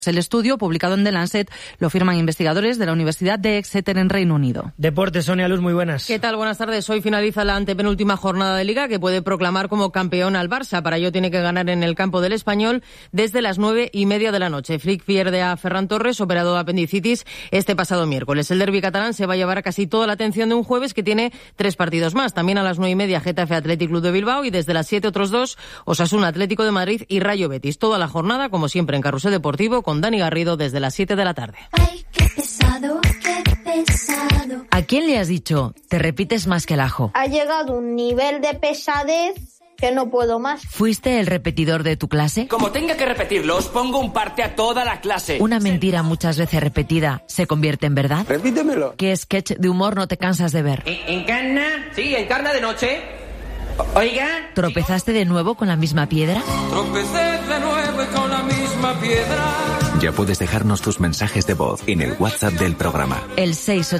El estudio, publicado en The Lancet, lo firman investigadores de la Universidad de Exeter en Reino Unido. Deportes, Sonia Luz, muy buenas. ¿Qué tal? Buenas tardes. Hoy finaliza la antepenúltima jornada de Liga que puede proclamar como campeón al Barça. Para ello tiene que ganar en el campo del Español desde las 9:30 de la noche. Flick pierde a Ferran Torres, operado de apendicitis, este pasado miércoles. El derbi catalán se va a llevar casi toda la atención de un jueves que tiene 3 partidos más. También a las 9:30 Getafe Athletic Club de Bilbao y desde las 7 otros 2 Osasuna Atlético de Madrid y Rayo Betis. Toda la jornada, como siempre, en Carrusel Deportivo con Dani Garrido desde las 7 de la tarde. Ay, qué pesado, qué pesado. ¿A quién le has dicho? Te repites más que el ajo. Ha llegado un nivel de pesadez que no puedo más. ¿Fuiste el repetidor de tu clase? Como tenga que repetirlo, os pongo un parte a toda la clase. Una mentira muchas veces repetida se convierte en verdad. Repítemelo. ¿Qué sketch de humor no te cansas de ver? ¿Encarna? Sí, encarna de noche. Oiga. ¿Tropezaste de nuevo con la misma piedra? Tropecé de nuevo con la misma piedra. Ya puedes dejarnos tus mensajes de voz en el WhatsApp del programa. El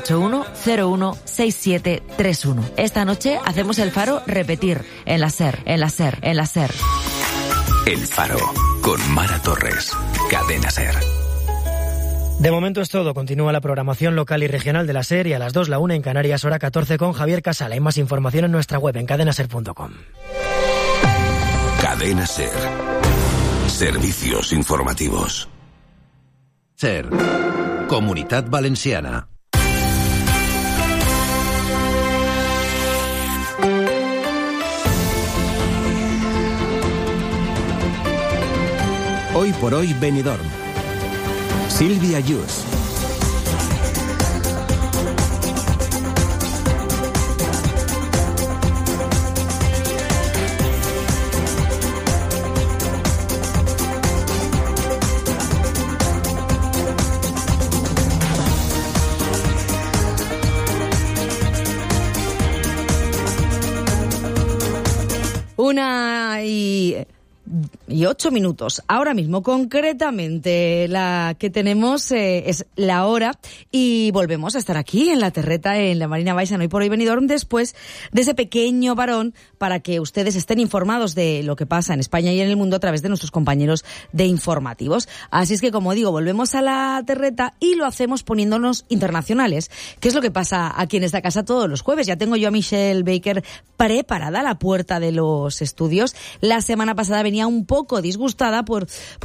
681-016731. Esta noche hacemos el Faro repetir en la SER, en la SER, en la SER. El Faro, con Mara Torres. Cadena SER. De momento es todo. Continúa la programación local y regional de la SER y a las 2, la 1 en Canarias, hora 14 con Javier Casal. Hay más información en nuestra web en cadenaser.com. Cadena SER. Servicios informativos. SER. Comunitat Valenciana. Hoy por hoy Benidorm. Silvia Yus. Una y 8 minutos. Ahora mismo, concretamente, la que tenemos es la hora y volvemos a estar aquí en la terreta, en la Marina Baixa, Hoy por hoy Benidorm, después de ese pequeño parón para que ustedes estén informados de lo que pasa en España y en el mundo a través de nuestros compañeros de informativos. Así es que, como digo, volvemos a la terreta y lo hacemos poniéndonos internacionales, que es lo que pasa aquí en esta casa todos los jueves. Ya tengo yo a Michelle Baker preparada a la puerta de los estudios. La semana pasada venía un poco disgustada por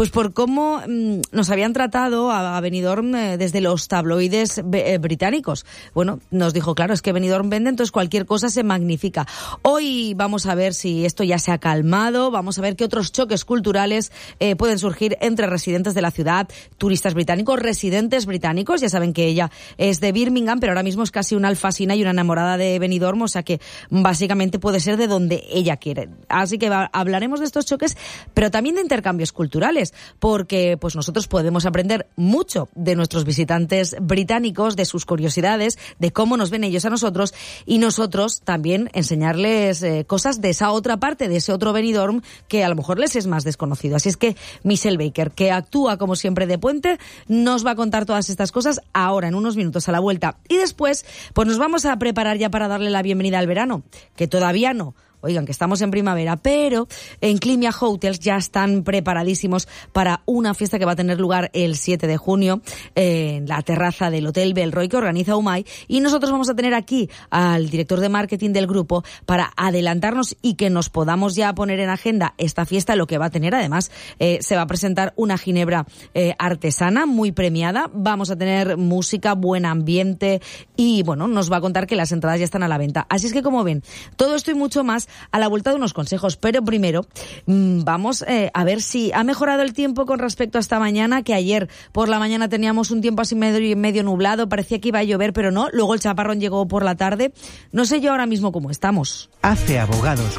cómo nos habían tratado a Benidorm desde los tabloides británicos. Bueno, nos dijo, claro, es que Benidorm vende, entonces cualquier cosa se magnifica. Hoy vamos a ver si esto ya se ha calmado, vamos a ver qué otros choques culturales pueden surgir entre residentes de la ciudad, turistas británicos, residentes británicos. Ya saben que ella es de Birmingham, pero ahora mismo es casi una alfasina y una enamorada de Benidorm, o sea que básicamente puede ser de donde ella quiere. Así que hablaremos de estos choques, pero también de intercambios culturales, porque pues nosotros podemos aprender mucho de nuestros visitantes británicos, de sus curiosidades, de cómo nos ven ellos a nosotros, y nosotros también enseñarles cosas de esa otra parte, de ese otro Benidorm que a lo mejor les es más desconocido. Así es que Michelle Baker, que actúa como siempre de puente, nos va a contar todas estas cosas ahora, en unos minutos a la vuelta. Y después, pues nos vamos a preparar ya para darle la bienvenida al verano, que todavía no. Oigan, que estamos en primavera, pero en Climia Hotels ya están preparadísimos para una fiesta que va a tener lugar el 7 de junio en la terraza del Hotel Belroy que organiza UMAI, y nosotros vamos a tener aquí al director de marketing del grupo para adelantarnos y que nos podamos ya poner en agenda esta fiesta, lo que va a tener. Además, se va a presentar una ginebra artesana muy premiada, vamos a tener música, buen ambiente y, bueno, nos va a contar que las entradas ya están a la venta. Así es que, como ven, todo esto y mucho más a la vuelta de unos consejos, pero primero vamos a ver si ha mejorado el tiempo con respecto a esta mañana, que ayer por la mañana teníamos un tiempo así medio nublado, parecía que iba a llover, pero no, luego el chaparrón llegó por la tarde. No sé yo ahora mismo cómo estamos. Hace Abogados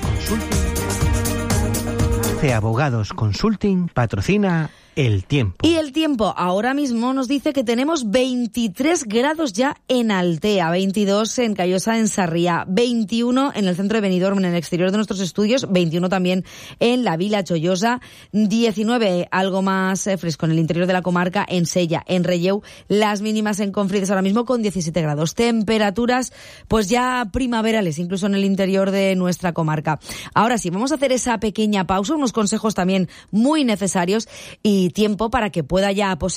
Consulting patrocina el tiempo. Y el tiempo ahora mismo nos dice que tenemos 23 grados ya en Altea, 22 en Callosa, en Sarriá, 21 en el centro de Benidorm, en el exterior de nuestros estudios, 21 también en la Vila Chollosa, 19 algo más fresco en el interior de la comarca, en Sella, en Relleu, las mínimas en Confrides ahora mismo con 17 grados. Temperaturas pues ya primaverales, incluso en el interior de nuestra comarca. Ahora sí, vamos a hacer esa pequeña pausa, unos consejos también muy necesarios, y y tiempo para que pueda ya poseer